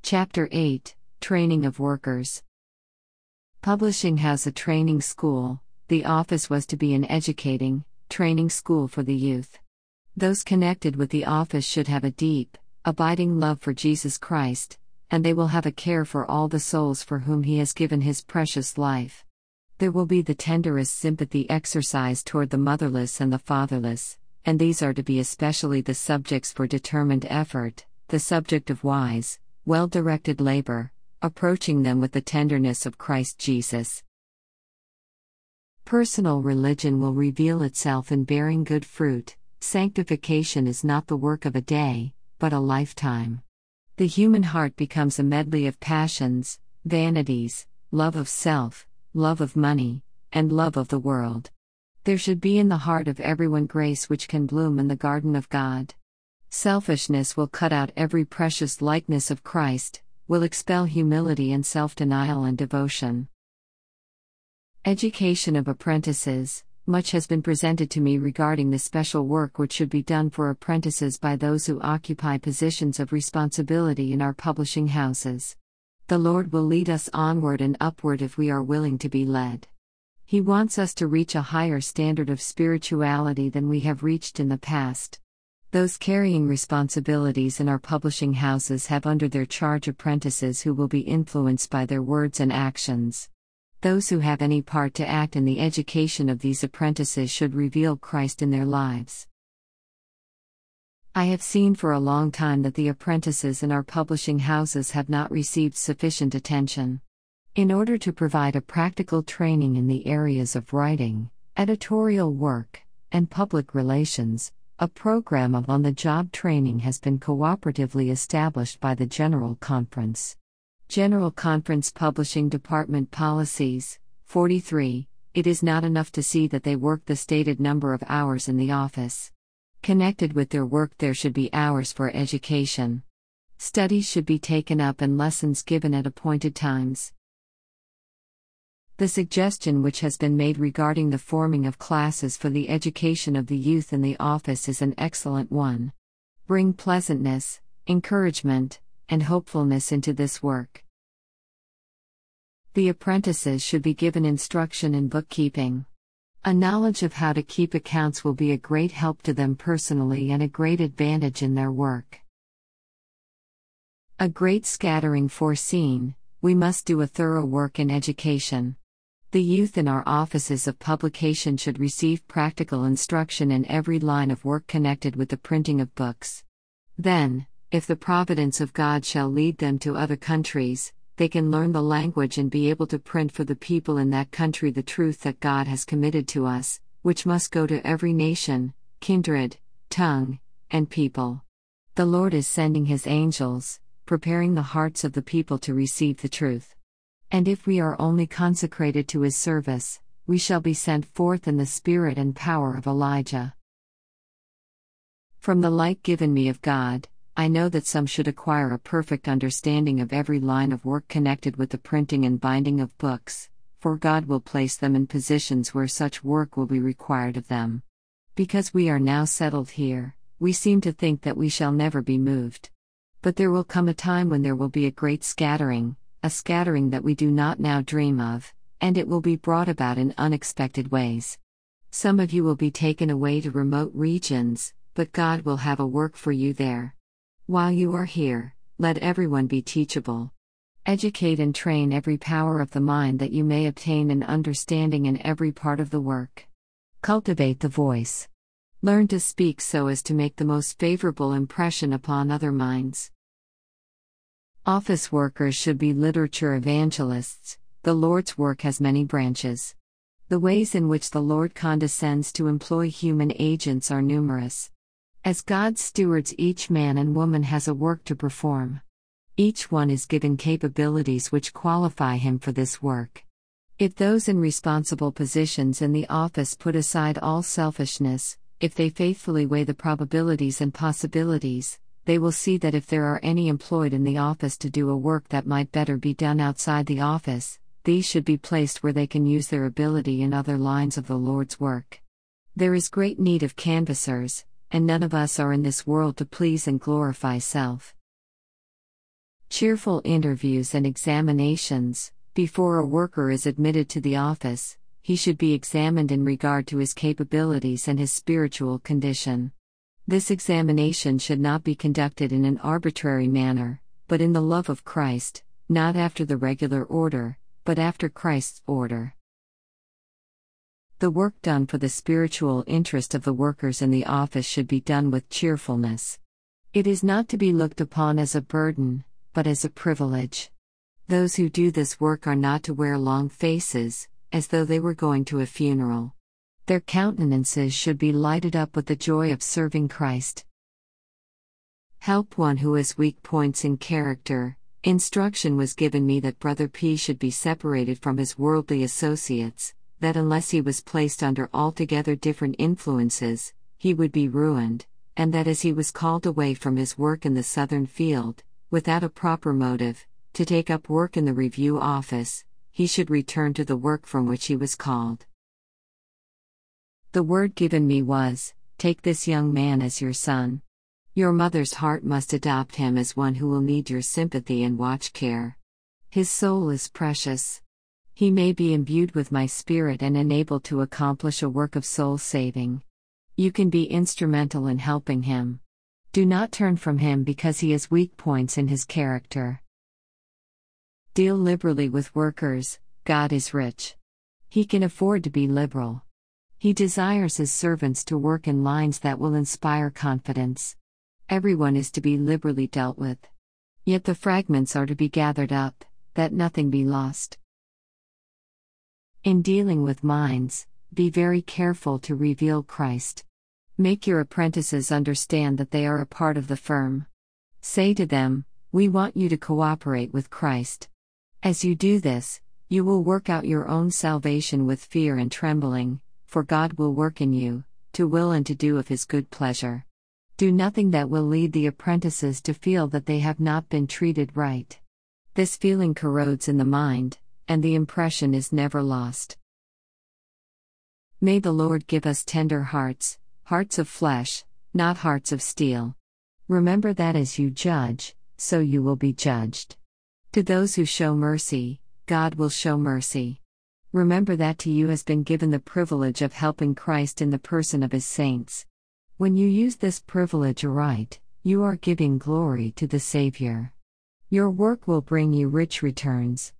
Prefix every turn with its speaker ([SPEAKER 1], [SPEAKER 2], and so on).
[SPEAKER 1] Chapter 8 Training of Workers. Publishing House, a training school. The office was to be an educating, training school for the youth. Those connected with the office should have a deep, abiding love for Jesus Christ, and they will have a care for all the souls for whom He has given His precious life. There will be the tenderest sympathy exercised toward the motherless and the fatherless, and these are to be especially the subjects for determined effort, the subject of wise, well-directed labor, approaching them with the tenderness of Christ Jesus. Personal religion will reveal itself in bearing good fruit. Sanctification is not the work of a day, but a lifetime. The human heart becomes a medley of passions, vanities, love of self, love of money, and love of the world. There should be in the heart of everyone grace which can bloom in the garden of God. Selfishness will cut out every precious likeness of Christ, will expel humility and self-denial and devotion. Education of apprentices. Much has been presented to me regarding the special work which should be done for apprentices by those who occupy positions of responsibility in our publishing houses. The Lord will lead us onward and upward if we are willing to be led. He wants us to reach a higher standard of spirituality than we have reached in the past. Those carrying responsibilities in our publishing houses have under their charge apprentices who will be influenced by their words and actions. Those who have any part to act in the education of these apprentices should reveal Christ in their lives. I have seen for a long time that the apprentices in our publishing houses have not received sufficient attention. In order to provide a practical training in the areas of writing, editorial work, and public relations, a program of on-the-job training has been cooperatively established by the General Conference. General Conference Publishing Department Policies, 43. It is not enough to see that they work the stated number of hours in the office. Connected with their work, there should be hours for education. Studies should be taken up and lessons given at appointed times. The suggestion which has been made regarding the forming of classes for the education of the youth in the office is an excellent one. Bring pleasantness, encouragement, and hopefulness into this work. The apprentices should be given instruction in bookkeeping. A knowledge of how to keep accounts will be a great help to them personally and a great advantage in their work. A great scattering foreseen. We must do a thorough work in education. The youth in our offices of publication should receive practical instruction in every line of work connected with the printing of books. Then, if the providence of God shall lead them to other countries, they can learn the language and be able to print for the people in that country the truth that God has committed to us, which must go to every nation, kindred, tongue, and people. The Lord is sending His angels, preparing the hearts of the people to receive the truth. And if we are only consecrated to His service, we shall be sent forth in the spirit and power of Elijah. From the light given me of God, I know that some should acquire a perfect understanding of every line of work connected with the printing and binding of books, for God will place them in positions where such work will be required of them. Because we are now settled here, we seem to think that we shall never be moved. But there will come a time when there will be a great scattering, a scattering that we do not now dream of, and it will be brought about in unexpected ways. Some of you will be taken away to remote regions, but God will have a work for you there. While you are here, let everyone be teachable. Educate and train every power of the mind that you may obtain an understanding in every part of the work. Cultivate the voice. Learn to speak so as to make the most favorable impression upon other minds. Office workers should be literature evangelists. The Lord's work has many branches. The ways in which the Lord condescends to employ human agents are numerous. As God's stewards, each man and woman has a work to perform. Each one is given capabilities which qualify him for this work. If those in responsible positions in the office put aside all selfishness, if they faithfully weigh the probabilities and possibilities, they will see that if there are any employed in the office to do a work that might better be done outside the office, these should be placed where they can use their ability in other lines of the Lord's work. There is great need of canvassers, and none of us are in this world to please and glorify self. Cheerful interviews and examinations. Before a worker is admitted to the office, he should be examined in regard to his capabilities and his spiritual condition. This examination should not be conducted in an arbitrary manner, but in the love of Christ, not after the regular order, but after Christ's order. The work done for the spiritual interest of the workers in the office should be done with cheerfulness. It is not to be looked upon as a burden, but as a privilege. Those who do this work are not to wear long faces, as though they were going to a funeral. Their countenances should be lighted up with the joy of serving Christ. Help one who has weak points in character. Instruction was given me that Brother P should be separated from his worldly associates, that unless he was placed under altogether different influences, he would be ruined, and that as he was called away from his work in the southern field, without a proper motive, to take up work in the review office, he should return to the work from which he was called. The word given me was, "Take this young man as your son. Your mother's heart must adopt him as one who will need your sympathy and watch care. His soul is precious. He may be imbued with my spirit and enabled to accomplish a work of soul saving. You can be instrumental in helping him. Do not turn from him because he has weak points in his character." Deal liberally with workers. God is rich. He can afford to be liberal. He desires his servants to work in lines that will inspire confidence. Everyone is to be liberally dealt with. Yet the fragments are to be gathered up, that nothing be lost. In dealing with minds, be very careful to reveal Christ. Make your apprentices understand that they are a part of the firm. Say to them, "We want you to cooperate with Christ." As you do this, you will work out your own salvation with fear and trembling, for God will work in you, to will and to do of His good pleasure. Do nothing that will lead the apprentices to feel that they have not been treated right. This feeling corrodes in the mind, and the impression is never lost. May the Lord give us tender hearts, hearts of flesh, not hearts of steel. Remember that as you judge, so you will be judged. To those who show mercy, God will show mercy. Remember that to you has been given the privilege of helping Christ in the person of His saints. When you use this privilege aright, you are giving glory to the Savior. Your work will bring you rich returns.